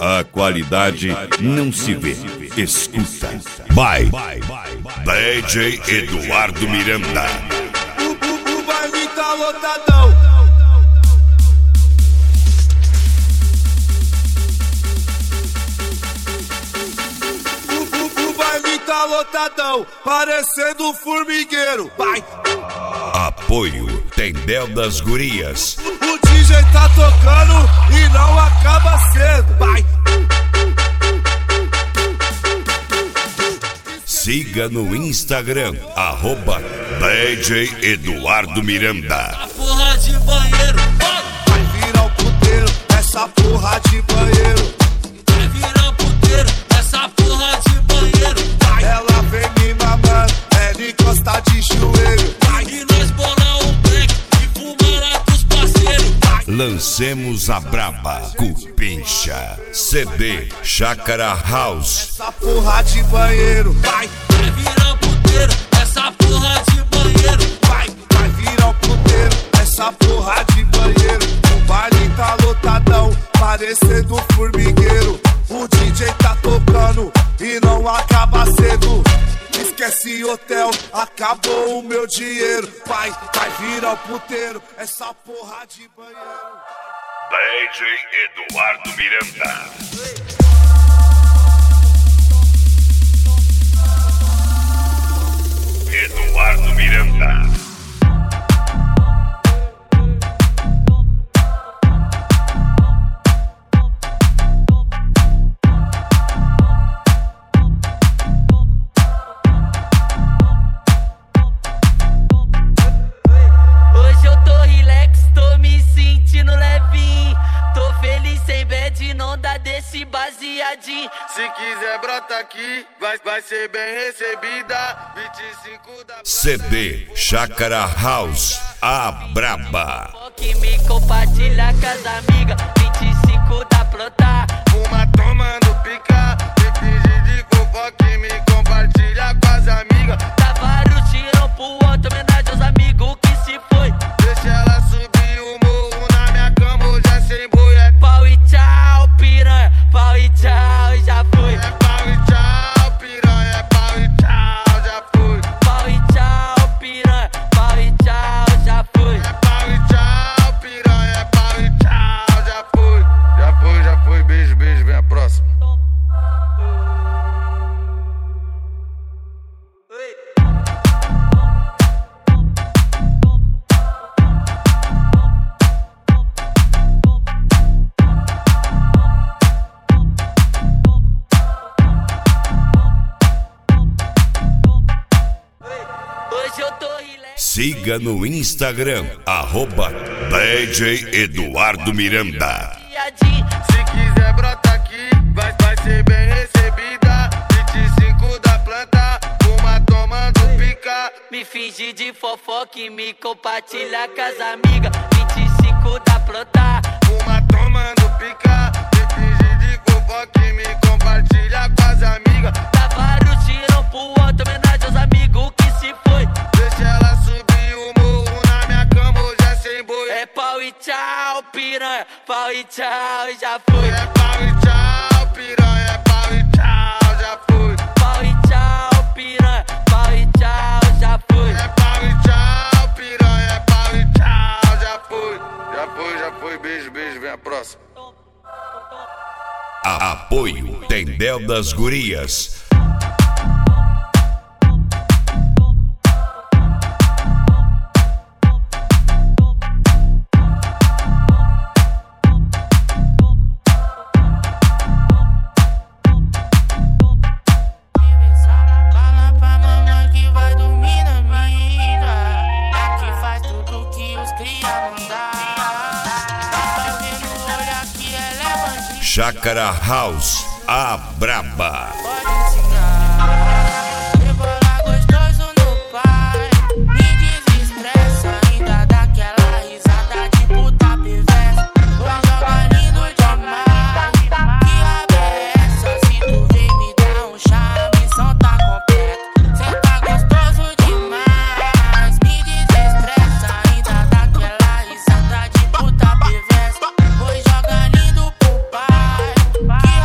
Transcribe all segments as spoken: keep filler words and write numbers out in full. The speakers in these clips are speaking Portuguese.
A qualidade não se vê, escuta. Vai, D J Eduardo Miranda. O, o, o baile tá lotadão. O, o, o baile tá lotadão, parecendo um formigueiro. Vai. Apoio Tendel das Gurias. O D J tá tocando e não acaba cedo. Vai. Siga no Instagram, arroba D J Eduardo Miranda. Essa porra de banheiro, vai. Vai virar o puteiro, essa porra de banheiro. Vai virar o puteiro, essa porra de banheiro. Vai. Ela vem me mamando, ela encosta de joelho. Vai. E nós bolar um break e fumar lá com os parceiros. Vai. Lancemos a braba, Cupincha, C D, Chácara House. Essa porra de banheiro, vai. Vai virar o puteiro, essa porra de banheiro. Vai, vai virar o puteiro, essa porra de banheiro. O baile tá lotadão, parecendo um formigueiro. O D J tá tocando e não acaba cedo. Esquece hotel, acabou o meu dinheiro. Vai, vai virar o puteiro, essa porra de banheiro. D J Eduardo Miranda. Eduardo Miranda. Hoje eu tô relax, tô me sentindo levinho. Tô feliz sem bad, não dá desse baseadinho. Se quiser brota aqui, vai, vai ser bem recebida. vinte e cinco da... C D, Chácara House, a braba. Que me compartilha com as amigas. vinte e cinco da planta. Uma tomando pica, me fingir de fofoca e me compartilha com as amigas. Dá vários tirão pro outro, homenagem aos amigos que se foi. Deixa ela subir o morro na minha cama, hoje é sem boi. É Pau e tchau, piranha, pau e tchau, já foi. É pau e tchau, piranha, é pau e tchau, já foi. Pau e tchau, piranha, pau e tchau, já foi. É pau e tchau, piranha, é pau e tchau, já foi. Já foi, já foi, beijo, beijo, vem a próxima. Hoje eu tô relax. Siga no Instagram, arroba D J Eduardo Miranda. Se quiser brota aqui, vai, vai ser bem recebida. vinte e cinco da planta, uma tomando pica. Me fingir de fofoca e me compartilha com as amigas. vinte e cinco da planta. Uma tomando pica, me fingir de fofoca e me compartilha com as amigas. Dá vários tirão pro outro, homenagem aos amigos que se foi. Deixa ela subir o morro na minha cama, hoje é sem boi. É pau e tchau, piranha, pau e tchau, já foi. É pau e tchau, piranha, é pau e tchau, já foi. Pau e tchau, piranha, pau e tchau, já foi. É pau e tchau, piranha, é pau e tchau, já foi. Já foi, já foi, beijo, beijo, vem a próxima. A apoio Tendel das Gurias. Fala pra mamãe que vai dormir na minha. É que faz tudo que os cria não dá. Tá vendo o olho aqui, ela é bandida. Chácara House, a braba. Pode ensinar. Rebolar gostoso no pai. Me desestressa, ainda dá aquela risada de puta perversa. Vai jogar lindo demais. Que raba é essa? Se tu vem me dar um chá, a missão tá completa. Cê tá gostoso demais. Me desestressa, ainda dá aquela risada de puta perversa. Vou jogar lindo pro pai. Que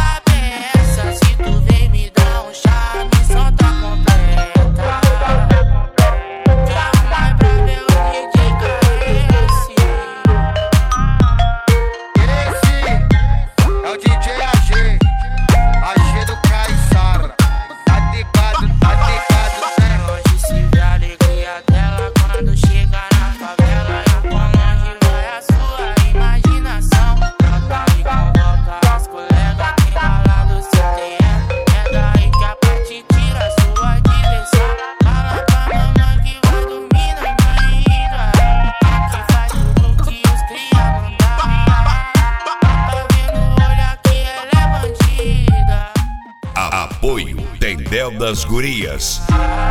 das Gurias.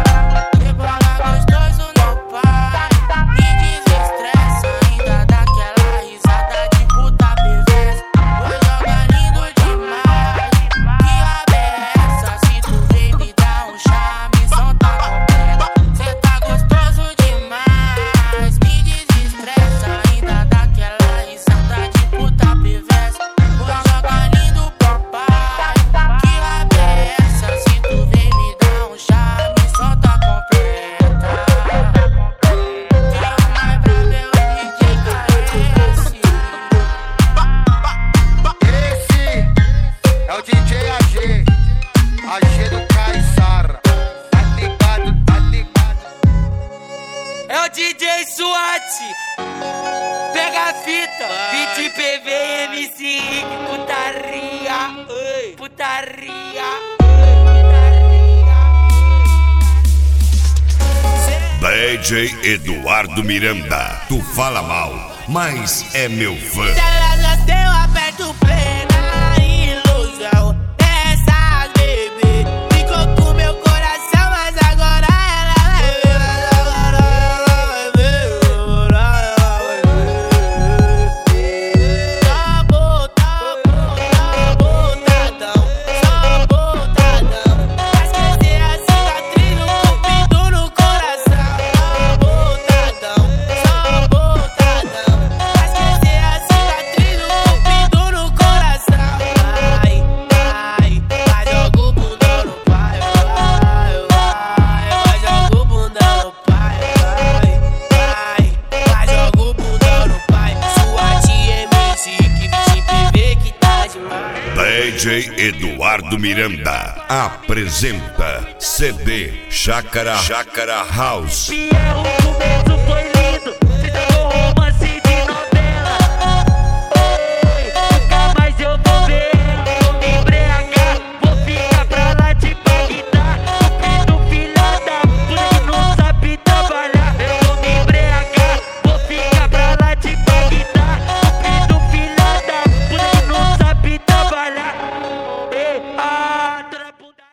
É o D J SWAT, pega a fita, vinte P V, M C Rick, putaria, ei, putaria, D J Eduardo Miranda, tu fala mal, mas é meu fã. Se ela nasceu, aperta o play na ilusão. Essa bebê ficou com meu coração, mas agora ela vai ver. Agora ela vai ver. Só botadão, só botadão. Faz crescer a cicatriz no cupido no coração. Só botadão, só botadão. Faz crescer a cicatriz no cupido no coração. Vai, vai, vai, joga o bundão no pai. Vai, vai, vai, joga o bundão no pai. Vai, vai, vai, joga o bundão no pai. SWAT M C que vinte P V que tá demais. D J Eduardo Miranda apresenta C D Chácara Chácara House. Pierro, começo foi